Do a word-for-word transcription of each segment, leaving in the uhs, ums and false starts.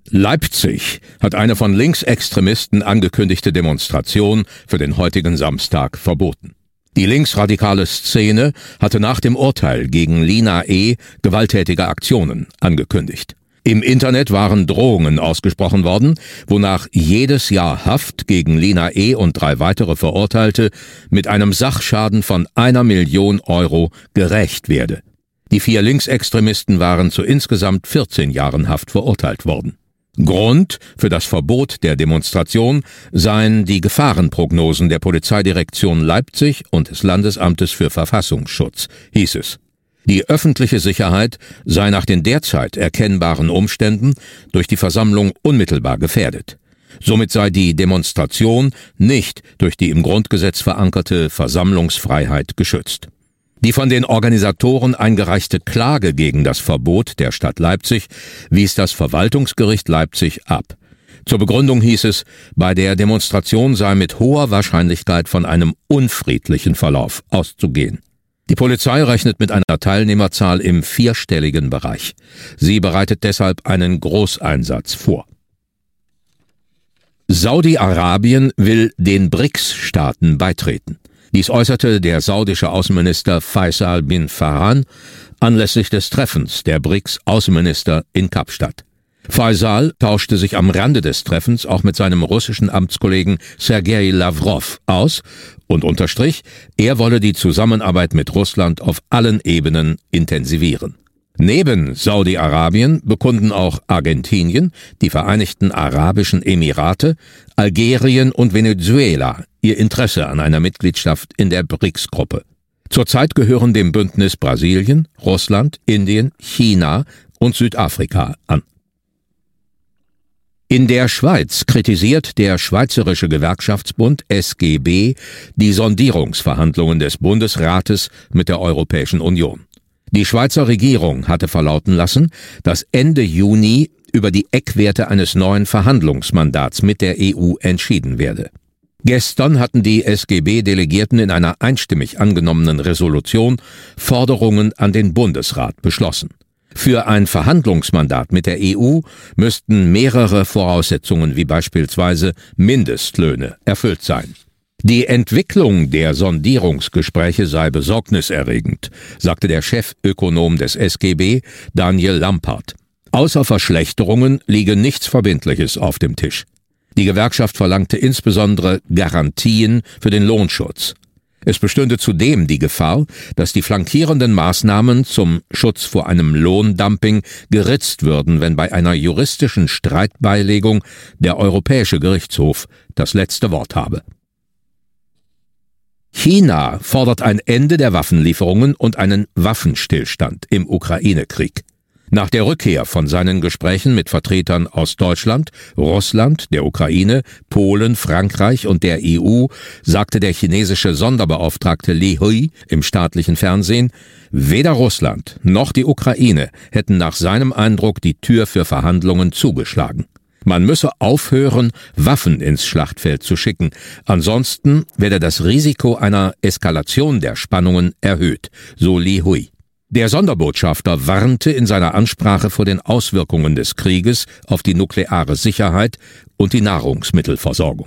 Leipzig hat eine von Linksextremisten angekündigte Demonstration für den heutigen Samstag verboten. Die linksradikale Szene hatte nach dem Urteil gegen Lina E. gewalttätige Aktionen angekündigt. Im Internet waren Drohungen ausgesprochen worden, wonach jedes Jahr Haft gegen Lina E. und drei weitere Verurteilte mit einem Sachschaden von einer Million Euro gerächt werde. Die vier Linksextremisten waren zu insgesamt vierzehn Jahren Haft verurteilt worden. Grund für das Verbot der Demonstration seien die Gefahrenprognosen der Polizeidirektion Leipzig und des Landesamtes für Verfassungsschutz, hieß es. Die öffentliche Sicherheit sei nach den derzeit erkennbaren Umständen durch die Versammlung unmittelbar gefährdet. Somit sei die Demonstration nicht durch die im Grundgesetz verankerte Versammlungsfreiheit geschützt. Die von den Organisatoren eingereichte Klage gegen das Verbot der Stadt Leipzig wies das Verwaltungsgericht Leipzig ab. Zur Begründung hieß es, bei der Demonstration sei mit hoher Wahrscheinlichkeit von einem unfriedlichen Verlauf auszugehen. Die Polizei rechnet mit einer Teilnehmerzahl im vierstelligen Bereich. Sie bereitet deshalb einen Großeinsatz vor. Saudi-Arabien will den B R I C S-Staaten beitreten. Dies äußerte der saudische Außenminister Faisal bin Farhan anlässlich des Treffens der B R I C S-Außenminister in Kapstadt. Faisal tauschte sich am Rande des Treffens auch mit seinem russischen Amtskollegen Sergei Lavrov aus und unterstrich, er wolle die Zusammenarbeit mit Russland auf allen Ebenen intensivieren. Neben Saudi-Arabien bekunden auch Argentinien, die Vereinigten Arabischen Emirate, Algerien und Venezuela ihr Interesse an einer Mitgliedschaft in der B R I C S-Gruppe. Zurzeit gehören dem Bündnis Brasilien, Russland, Indien, China und Südafrika an. In der Schweiz kritisiert der Schweizerische Gewerkschaftsbund S G B die Sondierungsverhandlungen des Bundesrates mit der Europäischen Union. Die Schweizer Regierung hatte verlauten lassen, dass Ende Juni über die Eckwerte eines neuen Verhandlungsmandats mit der E U entschieden werde. Gestern hatten die S G B-Delegierten in einer einstimmig angenommenen Resolution Forderungen an den Bundesrat beschlossen. Für ein Verhandlungsmandat mit der E U müssten mehrere Voraussetzungen wie beispielsweise Mindestlöhne erfüllt sein. Die Entwicklung der Sondierungsgespräche sei besorgniserregend, sagte der Chefökonom des S G B, Daniel Lampert. Außer Verschlechterungen liege nichts Verbindliches auf dem Tisch. Die Gewerkschaft verlangte insbesondere Garantien für den Lohnschutz. Es bestünde zudem die Gefahr, dass die flankierenden Maßnahmen zum Schutz vor einem Lohndumping geritzt würden, wenn bei einer juristischen Streitbeilegung der Europäische Gerichtshof das letzte Wort habe. China fordert ein Ende der Waffenlieferungen und einen Waffenstillstand im Ukraine-Krieg. Nach der Rückkehr von seinen Gesprächen mit Vertretern aus Deutschland, Russland, der Ukraine, Polen, Frankreich und der E U sagte der chinesische Sonderbeauftragte Li Hui im staatlichen Fernsehen, weder Russland noch die Ukraine hätten nach seinem Eindruck die Tür für Verhandlungen zugeschlagen. Man müsse aufhören, Waffen ins Schlachtfeld zu schicken, ansonsten werde das Risiko einer Eskalation der Spannungen erhöht, so Li Hui. Der Sonderbotschafter warnte in seiner Ansprache vor den Auswirkungen des Krieges auf die nukleare Sicherheit und die Nahrungsmittelversorgung.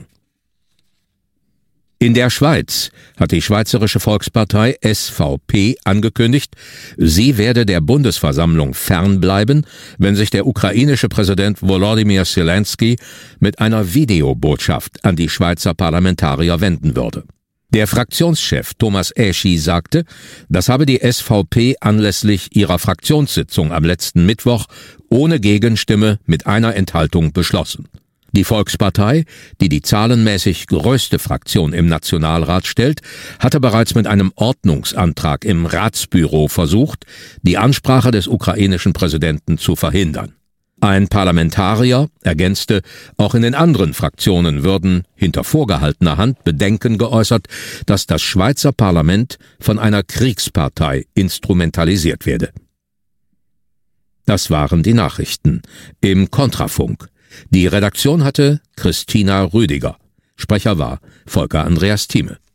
In der Schweiz hat die Schweizerische Volkspartei S V P angekündigt, sie werde der Bundesversammlung fernbleiben, wenn sich der ukrainische Präsident Volodymyr Zelensky mit einer Videobotschaft an die Schweizer Parlamentarier wenden würde. Der Fraktionschef Thomas Eschi sagte, das habe die S V P anlässlich ihrer Fraktionssitzung am letzten Mittwoch ohne Gegenstimme mit einer Enthaltung beschlossen. Die Volkspartei, die die zahlenmäßig größte Fraktion im Nationalrat stellt, hatte bereits mit einem Ordnungsantrag im Ratsbüro versucht, die Ansprache des ukrainischen Präsidenten zu verhindern. Ein Parlamentarier ergänzte, auch in den anderen Fraktionen würden hinter vorgehaltener Hand Bedenken geäußert, dass das Schweizer Parlament von einer Kriegspartei instrumentalisiert werde. Das waren die Nachrichten im Kontrafunk. Die Redaktion hatte Christina Rüdiger. Sprecher war Volker Andreas Thieme.